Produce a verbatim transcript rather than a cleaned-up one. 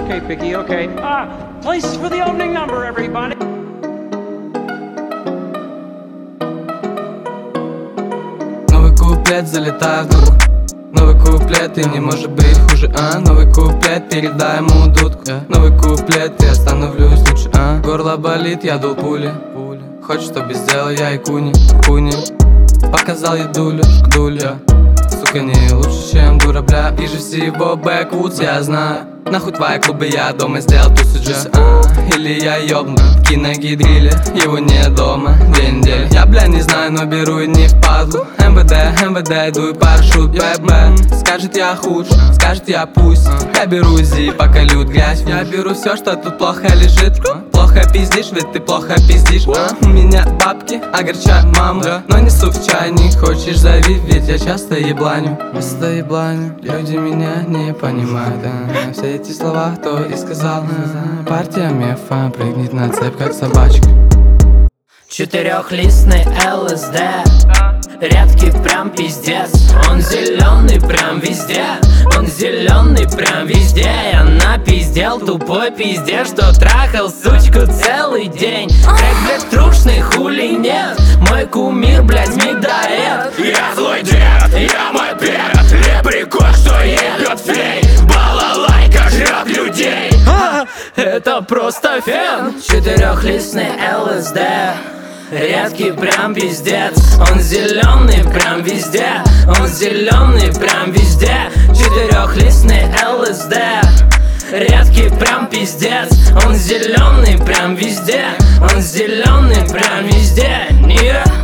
Okay, Vicky, okay. Uh, places for the opening number, everybody. Новый куплет залетает в дух. Новый куплет, и не может быть хуже, а новый куплет, передай ему дудку. Новый куплет, я становлюсь лучше, а горло болит, я дул пули. Хочешь, чтобы сделал я и куни, куни. Показал я дулю, дулю. Сука, не лучше, чем дура, бля. Вижу всего бэквудс, я знаю. Нахуй твои клубы, я дома сделал тусу джаз, а или я ёбну в киногидриле, его не дома две недели. Я, бля, не знаю, но беру и не впадлу. МВД, МВД, иду и парашют, бэбэ. Скажет я хуч, скажет я пусть. Я беру зи, пока лют грязь. Я беру все, что тут плохо лежит. Плохо пиздишь, ведь ты плохо пиздишь, а? У меня бабки огорчают маму, но несу в чайник. Хочешь зови, ведь я часто ебланю. Часто ебланю, люди меня не понимают, а? Все эти слова, кто и сказал, а? Партия мефа прыгнет на цепь, как собачка. Четырехлистный ЛСД, редкий прям пиздец. Он зеленый прям везде, он зеленый прям везде. Я напиздел тупой пиздец, что трахал сучку целый день. Крэк, блядь, трушный, хули нет. Мой кумир, блядь, мигдорет. Я злой дед, я мопед, лепрекон, что ебет фей. Балалайка жрет людей. А, это просто фен. Четырехлистный ЛСД, редкий прям пиздец. Он зеленый прям везде, он зеленый прям везде. Четырехлистный ЛСД, редкий прям пиздец. Он зеленый прям везде, он зеленый прям везде. Yeah.